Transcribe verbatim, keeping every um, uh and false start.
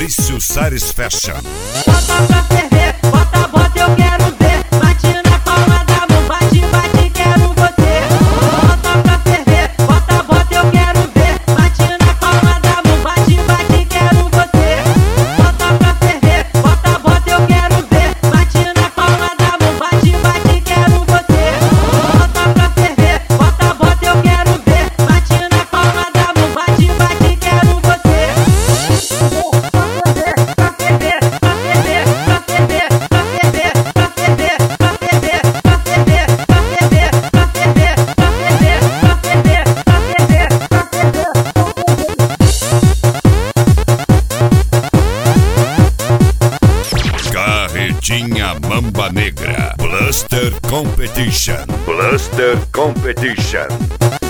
Maurício Sares Fashion. Bota pra ferver, bota, bota, eu quero ver. Bate na palma da mão, bate, bate, quero você. Bota pra ferver, bota, bota, eu quero ver. Bate na palma da mão, bate, bate, quero você. Bota pra ferver, bota, bota, eu quero ver. Bate na palma da mão, bate, bate, quero você. Bota pra ferver, bota, bota, eu quero ver. Bate na palma da mão, bate, bate, quero você. Pra ferver, pra ferver, pra ferver, pra ferver, pra ferver, pra ferver, pra ferver, pra ferver, pra ferver, pra ferver, pra ferver, pra ferver, pra ferver. Carretinha Mamba Negra. Bluster Competition. Bluster Competition.